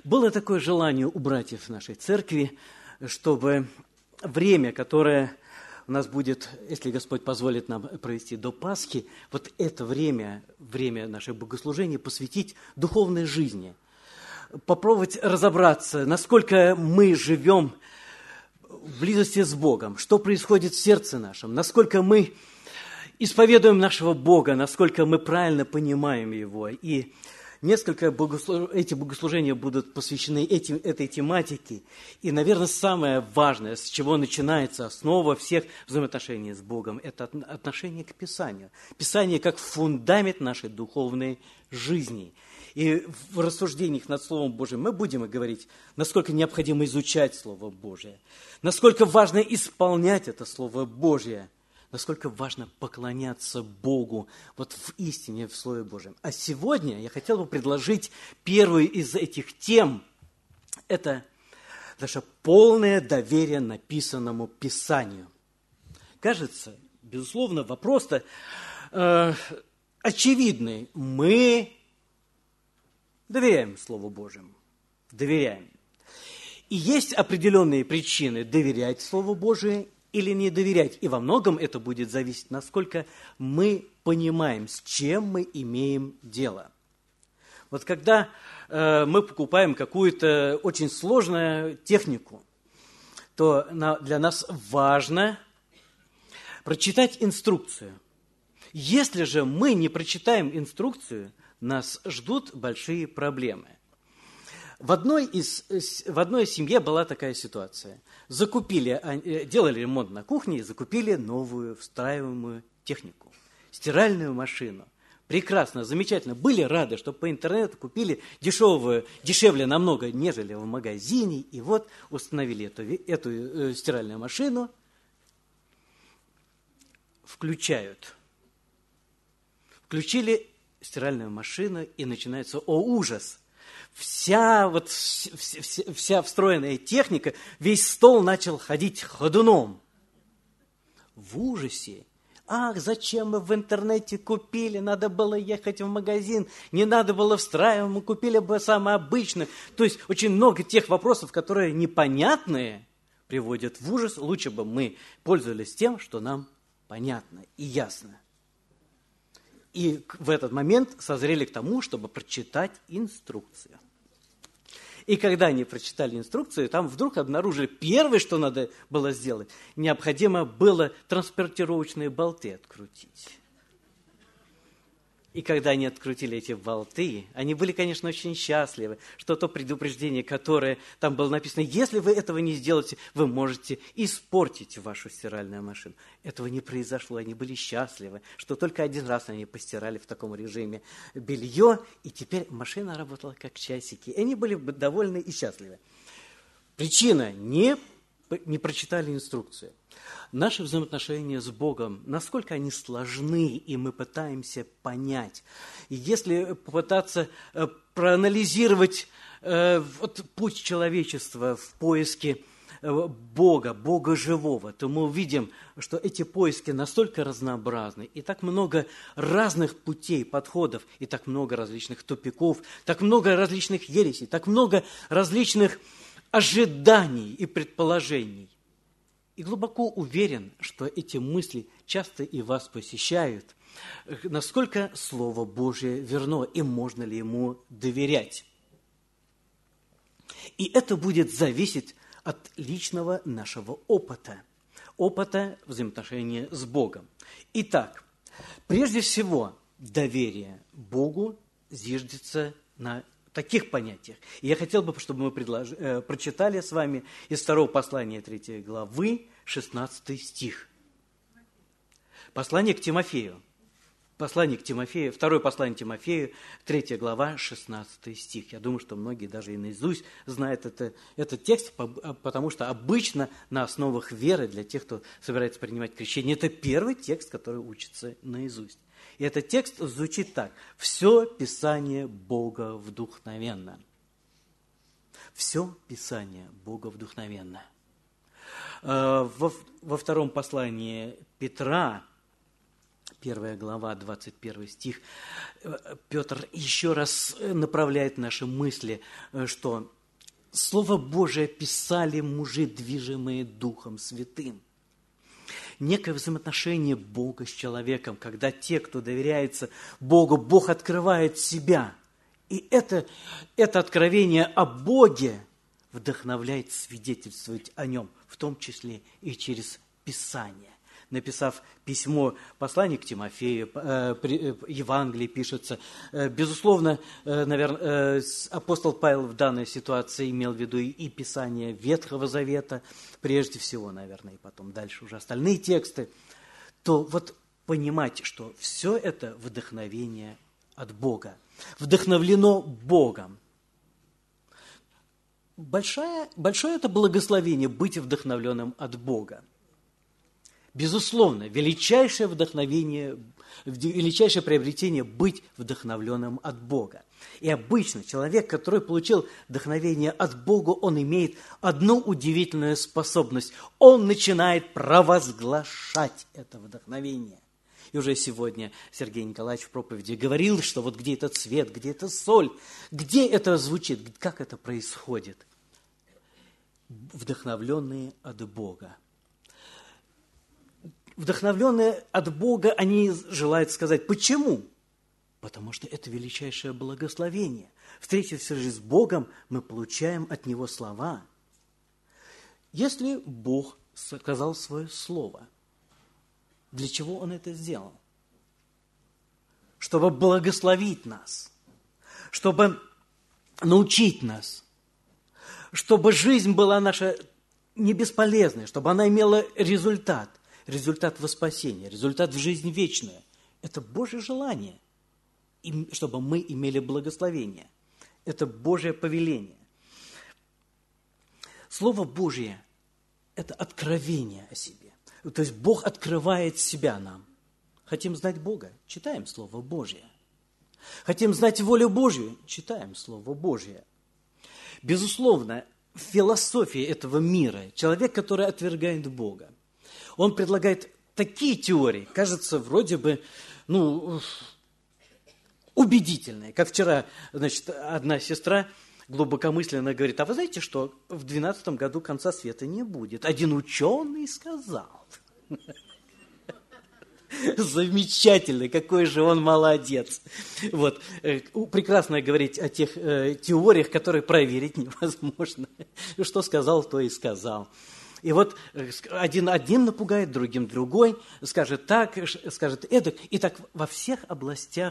Было такое желание у братьев нашей церкви, чтобы время, которое у нас будет, если Господь позволит нам провести до Пасхи, вот это время нашего богослужения посвятить духовной жизни. Попробовать разобраться, насколько мы живем в близости с Богом, что происходит в сердце нашем, насколько мы исповедуем нашего Бога, насколько мы правильно понимаем Его. И несколько эти богослужения будут посвящены этой тематике. И, наверное, самое важное, с чего начинается основа всех взаимоотношений с Богом, это отношение к Писанию. Писание как фундамент нашей духовной жизни. И в рассуждениях над Словом Божьим мы будем говорить, насколько необходимо изучать Слово Божие, насколько важно исполнять это Слово Божие, насколько важно поклоняться Богу вот в истине, в Слове Божьем. А сегодня я хотел бы предложить первую из этих тем. Это наше полное доверие написанному Писанию. Кажется, безусловно, вопрос-то очевидный. Мы доверяем Слову Божьему. Доверяем. И есть определенные причины доверять Слову Божию или не доверять. И во многом это будет зависеть, насколько мы понимаем, с чем мы имеем дело. Вот когда мы покупаем какую-то очень сложную технику, то для нас важно прочитать инструкцию. Если же мы не прочитаем инструкцию, нас ждут большие проблемы. В одной семье была такая ситуация. Делали ремонт на кухне и закупили новую встраиваемую технику. Стиральную машину. Прекрасно, замечательно. Были рады, что по интернету купили дешевле намного, нежели в магазине. И вот установили эту стиральную машину. Включили стиральную машину, и начинается, ужас! Вся встроенная техника, весь стол начал ходить ходуном. В ужасе. Ах, зачем мы в интернете купили? Надо было ехать в магазин, не надо было встраивать, мы купили бы самое обычное. То есть очень много тех вопросов, которые непонятные, приводят в ужас. Лучше бы мы пользовались тем, что нам понятно и ясно. И в этот момент созрели к тому, чтобы прочитать инструкцию. И когда они прочитали инструкцию, там вдруг обнаружили, первое, что надо было сделать, необходимо было транспортировочные болты открутить. И когда они открутили эти болты, они были, конечно, очень счастливы, что то предупреждение, которое там было написано, если вы этого не сделаете, вы можете испортить вашу стиральную машину. Этого не произошло, они были счастливы, что только один раз они постирали в таком режиме белье, и теперь машина работала как часики. И они были довольны и счастливы. Причина – не прочитали инструкцию. Наши взаимоотношения с Богом, насколько они сложны, и мы пытаемся понять. И если попытаться проанализировать путь человечества в поиске Бога, Бога живого, то мы увидим, что эти поиски настолько разнообразны, и так много разных путей, подходов, и так много различных тупиков, так много различных ересей, так много различных ожиданий и предположений. И глубоко уверен, что эти мысли часто и вас посещают, насколько Слово Божие верно, и можно ли ему доверять. И это будет зависеть от личного нашего опыта взаимоотношения с Богом. Итак, прежде всего, доверие Богу зиждется на таких понятиях. И я хотел бы, чтобы мы прочитали с вами из 2 послания 3 главы, 16 стих. Послание к Тимофею. Второе послание Тимофею, 3 глава, 16 стих. Я думаю, что многие даже и наизусть знают этот текст, потому что обычно на основах веры для тех, кто собирается принимать крещение, это первый текст, который учится наизусть. И этот текст звучит так. «Все Писание Бога вдохновенно». Все Писание Бога вдохновенно. Во втором послании Петра, 1 глава, 21 стих, Петр еще раз направляет наши мысли, что Слово Божие писали мужи, движимые Духом Святым. Некое взаимоотношение Бога с человеком, когда те, кто доверяется Богу, Бог открывает себя. И это откровение о Боге вдохновляет свидетельствовать о Нем, в том числе и через Писание. Написав письмо, послание к Тимофею, Евангелие пишется. Безусловно, наверное, апостол Павел в данной ситуации имел в виду и Писание Ветхого Завета, прежде всего, наверное, и потом дальше уже остальные тексты. То вот понимать, что все это вдохновение от Бога, вдохновлено Богом. Большое это благословение быть вдохновленным от Бога. Безусловно, величайшее вдохновение, величайшее приобретение – быть вдохновленным от Бога. И обычно человек, который получил вдохновение от Бога, он имеет одну удивительную способность. Он начинает провозглашать это вдохновение. И уже сегодня Сергей Николаевич в проповеди говорил, что вот где этот свет, где эта соль, где это звучит, как это происходит. Вдохновленные от Бога. Вдохновленные от Бога, они желают сказать, почему? Потому что это величайшее благословение. Встретившись с Богом, мы получаем от Него слова. Если Бог сказал свое слово, для чего Он это сделал? Чтобы благословить нас, чтобы научить нас, чтобы жизнь была наша не бесполезной, чтобы она имела результат во спасении, результат в жизнь вечную. Это Божье желание, чтобы мы имели благословение. Это Божье повеление. Слово Божье – это откровение о себе. То есть Бог открывает себя нам. Хотим знать Бога – читаем Слово Божье. Хотим знать волю Божью – читаем Слово Божье. Безусловно, в философии этого мира человек, который отвергает Бога, он предлагает такие теории, кажется, вроде бы, убедительные. Как вчера, одна сестра глубокомысленно говорит, а вы знаете, что в 2012 году конца света не будет? Один ученый сказал. Замечательно, какой же он молодец. Вот. Прекрасно говорить о тех теориях, которые проверить невозможно. Что сказал, то и сказал. И вот один одним напугает, другим другой, скажет так, скажет эдак. И так во всех областях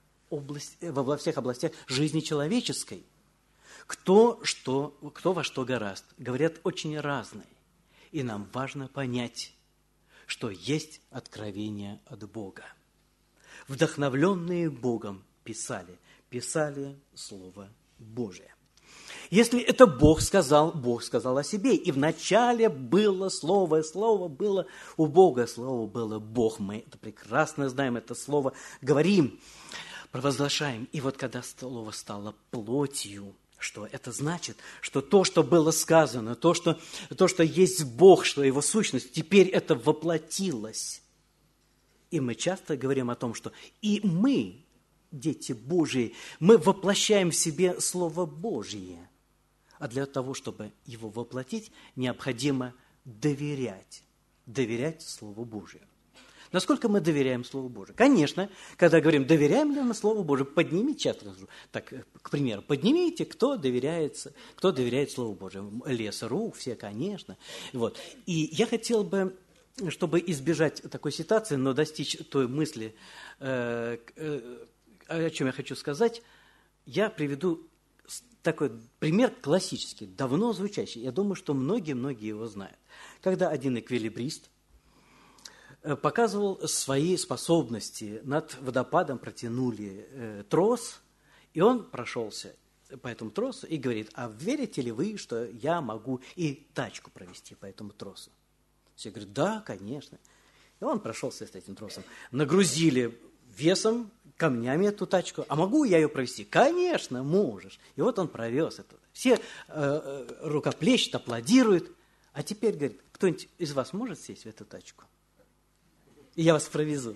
жизни человеческой. Кто во что горазд. Говорят очень разные. И нам важно понять, что есть откровение от Бога. Вдохновленные Богом писали Слово Божие. Если это Бог сказал о себе. И вначале было Слово, и Слово было у Бога, Слово было Бог. Мы это прекрасно знаем, это Слово говорим, провозглашаем. И вот когда Слово стало плотью, что это значит? Что то, что было сказано, то, что есть Бог, что Его сущность, теперь это воплотилось. И мы часто говорим о том, что и мы, дети Божии, мы воплощаем в себе Слово Божье. А для того, чтобы его воплотить, необходимо доверять Слову Божию. Насколько мы доверяем Слову Божию? Конечно, когда говорим, доверяем ли мы Слову Божию, поднимите, часто скажу, так, к примеру, поднимите, кто доверяет Слову Божию. Лес.ру, все, конечно. Вот. И я хотел бы, чтобы избежать такой ситуации, но достичь той мысли, о чем я хочу сказать, я приведу такой пример классический, давно звучащий. Я думаю, что многие его знают. Когда один эквилибрист показывал свои способности, над водопадом протянули трос, и он прошелся по этому тросу и говорит, а верите ли вы, что я могу и тачку провести по этому тросу? Все говорят, да, конечно. И он прошелся с этим тросом. Нагрузили весом, камнями эту тачку. А могу я ее провести? Конечно, можешь. И вот он провез это. Все рукоплещут, аплодируют. А теперь, говорит, кто-нибудь из вас может сесть в эту тачку? И я вас провезу.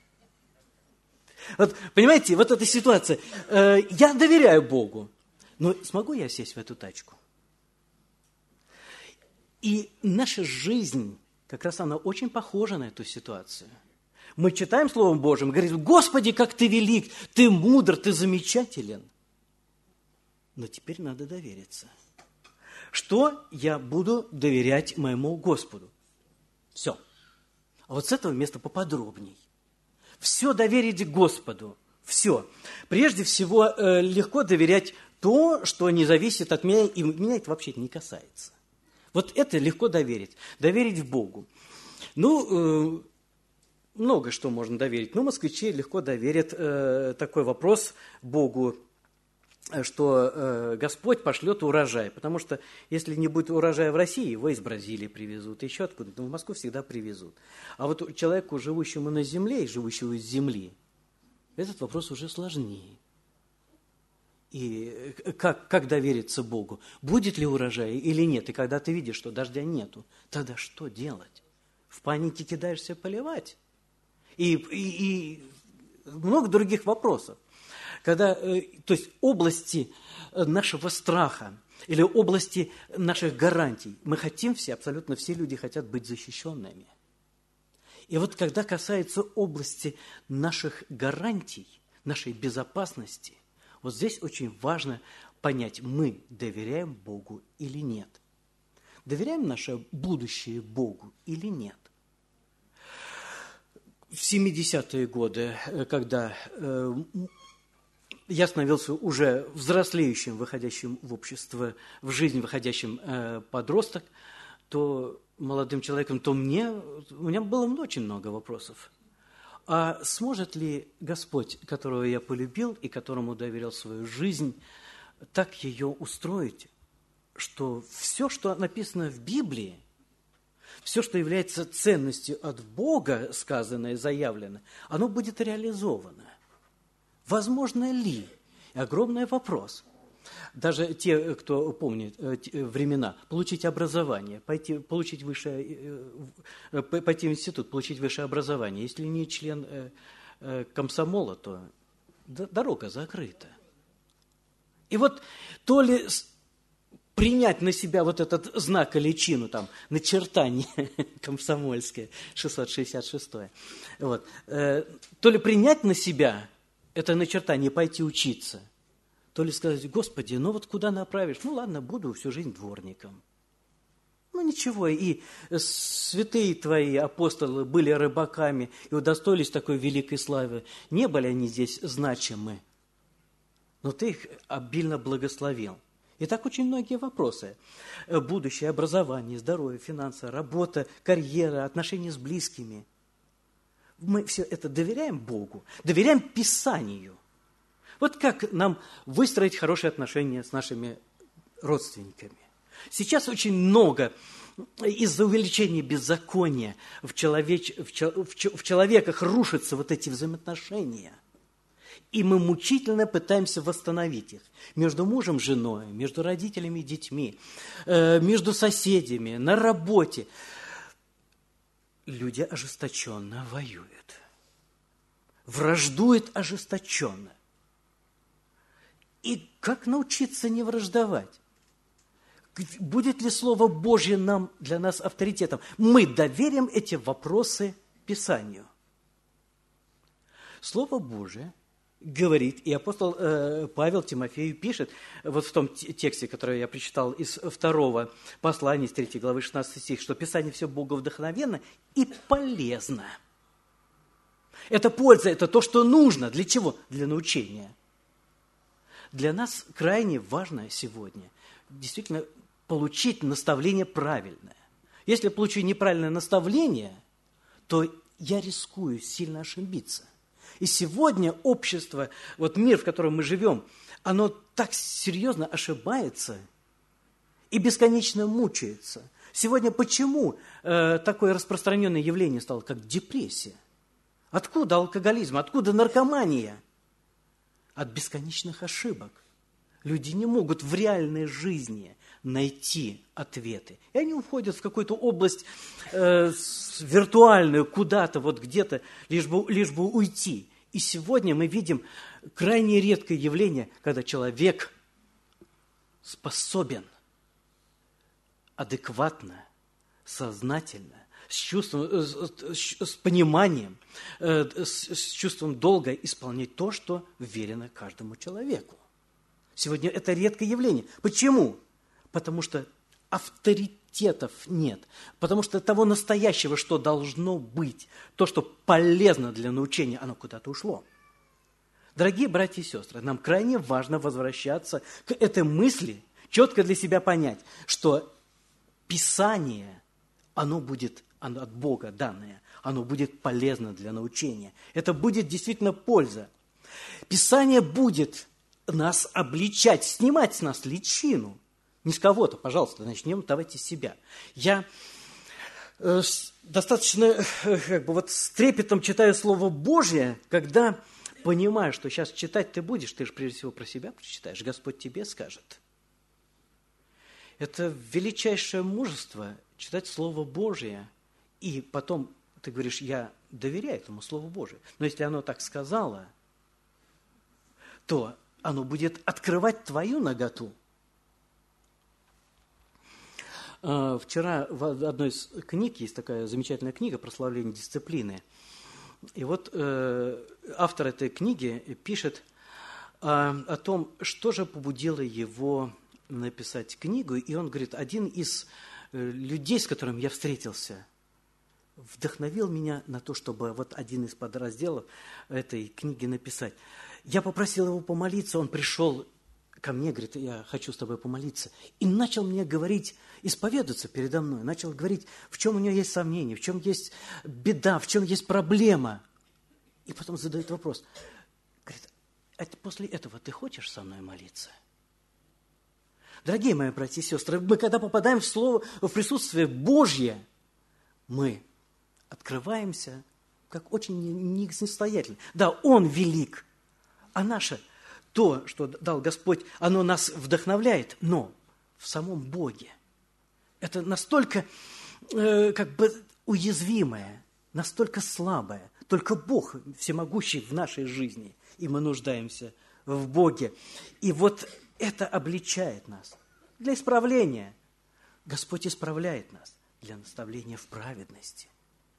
Вот, понимаете, вот эта ситуация. Я доверяю Богу. Но смогу я сесть в эту тачку? И наша жизнь, как раз она очень похожа на эту ситуацию. Мы читаем Словом Божьим, говорим: Господи, как Ты велик, Ты мудр, Ты замечателен. Но теперь надо довериться. Что я буду доверять моему Господу? Все. А вот с этого места поподробней. Все доверить Господу. Все. Прежде всего, легко доверять то, что не зависит от меня, и меня это вообще не касается. Вот это легко доверить. Доверить Богу. Ну, много что можно доверить. Но москвичи легко доверят такой вопрос Богу, что Господь пошлет урожай. Потому что если не будет урожая в России, его из Бразилии привезут, еще откуда-то, но в Москву всегда привезут. А вот человеку, живущему на земле и живущему из земли, этот вопрос уже сложнее. И как довериться Богу? Будет ли урожай или нет? И когда ты видишь, что дождя нету, тогда что делать? В панике кидаешься поливать? И много других вопросов. Когда, то есть области нашего страха или области наших гарантий, мы хотим все, абсолютно все люди хотят быть защищенными. И вот когда касается области наших гарантий, нашей безопасности, вот здесь очень важно понять, мы доверяем Богу или нет. Доверяем наше будущее Богу или нет. В 70-е годы, когда я становился уже взрослеющим, выходящим в общество, в жизнь выходящим подросток, то молодым человеком, то у меня было очень много вопросов. А сможет ли Господь, которого я полюбил и которому доверил свою жизнь, так ее устроить, что все, что написано в Библии, все, что является ценностью от Бога, сказанное и заявлено, оно будет реализовано? Возможно ли? Огромный вопрос. Даже те, кто помнит времена, получить образование, пойти в институт, получить высшее образование. Если не член комсомола, то дорога закрыта. И вот то ли принять на себя вот этот знак или личину, там, начертание комсомольское, 666-е, вот, то ли принять на себя это начертание, пойти учиться, то ли сказать: Господи, ну вот куда направишь? Ну ладно, буду всю жизнь дворником. Ну ничего, и святые твои апостолы были рыбаками и удостоились такой великой славы. Не были они здесь значимы, но ты их обильно благословил. И так очень многие вопросы. Будущее, образование, здоровье, финансы, работа, карьера, отношения с близкими. Мы все это доверяем Богу, доверяем Писанию. Вот как нам выстроить хорошие отношения с нашими родственниками? Сейчас очень много из-за увеличения беззакония в человеках рушатся вот эти взаимоотношения. И мы мучительно пытаемся восстановить их. Между мужем и женой, между родителями и детьми, между соседями, на работе. Люди ожесточенно воюют. Враждуют ожесточенно. И как научиться не враждовать? Будет ли Слово Божье для нас авторитетом? Мы доверим эти вопросы Писанию. Слово Божие говорит, и апостол Павел Тимофею пишет, вот в том тексте, который я прочитал из 2 послания, из 3 главы 16 стих, что Писание все боговдохновенно и полезно. Это польза, это то, что нужно. Для чего? Для научения. Для нас крайне важно сегодня действительно получить наставление правильное. Если я получу неправильное наставление, то я рискую сильно ошибиться. И сегодня общество, вот мир, в котором мы живем, оно так серьезно ошибается и бесконечно мучается. Сегодня почему такое распространенное явление стало, как депрессия? Откуда алкоголизм? Откуда наркомания? От бесконечных ошибок. Люди не могут в реальной жизни найти ответы. И они уходят в какую-то область виртуальную, куда-то, вот где-то, лишь бы уйти. И сегодня мы видим крайне редкое явление, когда человек способен адекватно сознательно, с чувством, с пониманием, с чувством долга исполнять то, что верено каждому человеку. Сегодня это редкое явление. Почему? Потому что авторитетов нет. Потому что того настоящего, что должно быть, то, что полезно для научения, оно куда-то ушло. Дорогие братья и сестры, нам крайне важно возвращаться к этой мысли, четко для себя понять, что Писание, оно от Бога данное, оно будет полезно для научения. Это будет действительно польза. Писание будет нас обличать, снимать с нас личину. Не с кого-то, пожалуйста, начнем давайте с себя. Я достаточно с трепетом читаю Слово Божье, когда понимаю, что сейчас читать ты будешь, ты же прежде всего про себя прочитаешь, Господь тебе скажет. Это величайшее мужество читать Слово Божие, и потом ты говоришь, я доверяю этому Слову Божию. Но если оно так сказало, то оно будет открывать твою наготу. Вчера в одной из книг, есть такая замечательная книга «Прославление дисциплины». И вот автор этой книги пишет о том, что же побудило его написать книгу. И он говорит, один из людей, с которым я встретился, вдохновил меня на то, чтобы вот один из подразделов этой книги написать. Я попросил его помолиться, он пришел ко мне, говорит, я хочу с тобой помолиться. И начал мне говорить, исповедаться передо мной, начал говорить, в чем у него есть сомнения, в чем есть беда, в чем есть проблема. И потом задает вопрос, говорит, а после этого ты хочешь со мной молиться? Дорогие мои братья и сестры, мы когда попадаем в Слово, в присутствие Божье, мы открываемся как очень несостоятельно. Да, Он велик, а наше то, что дал Господь, оно нас вдохновляет, но в самом Боге. Это настолько уязвимое, настолько слабое. Только Бог всемогущий в нашей жизни, и мы нуждаемся в Боге. И вот это обличает нас для исправления. Господь исправляет нас для наставления в праведности.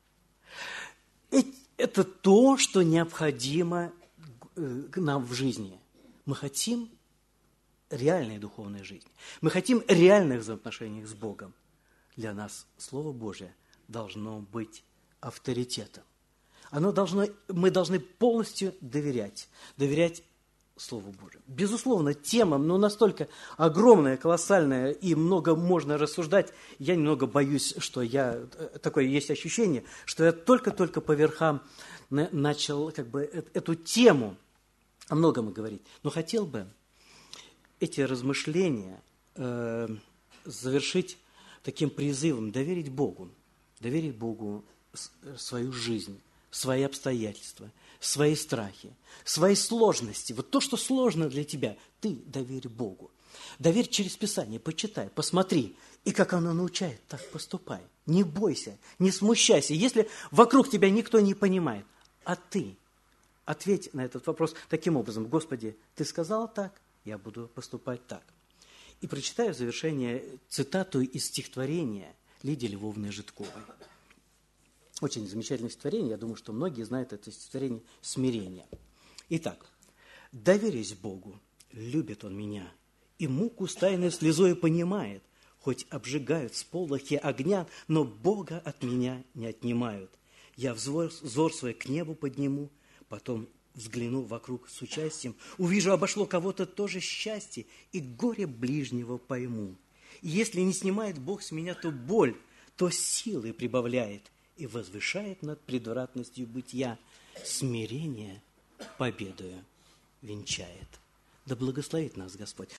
Это то, что необходимо нам в жизни. Мы хотим реальной духовной жизни. Мы хотим реальных взаимоотношений с Богом. Для нас Слово Божие должно быть авторитетом. Мы должны полностью доверять Слову Божию. Безусловно, тема, настолько огромная, колоссальная, и много можно рассуждать. Я немного боюсь, что такое есть ощущение, что я только по верхам начал эту тему о многом говорить. Но хотел бы эти размышления завершить таким призывом доверить Богу свою жизнь, свои обстоятельства, свои страхи, свои сложности. Вот то, что сложно для тебя, ты доверь Богу. Доверь через Писание, почитай, посмотри. И как оно научает, так поступай. Не бойся, не смущайся. Если вокруг тебя никто не понимает, а ты ответь на этот вопрос таким образом. Господи, Ты сказал так, я буду поступать так. И прочитаю в завершение цитату из стихотворения Лидии Львовны Житковой. Очень замечательное стихотворение, я думаю, что многие знают это стихотворение «Смирение». Итак, «Доверясь Богу, любит Он меня, и муку с тайной слезой понимает, хоть обжигают сполохи огня, но Бога от меня не отнимают. Я взор свой к небу подниму, потом взгляну вокруг с участием, увижу, обошло кого-то тоже счастье, и горе ближнего пойму. И если не снимает Бог с меня ту боль, то силы прибавляет и возвышает над предвратностью бытия, смирение победою венчает». Да благословит нас Господь.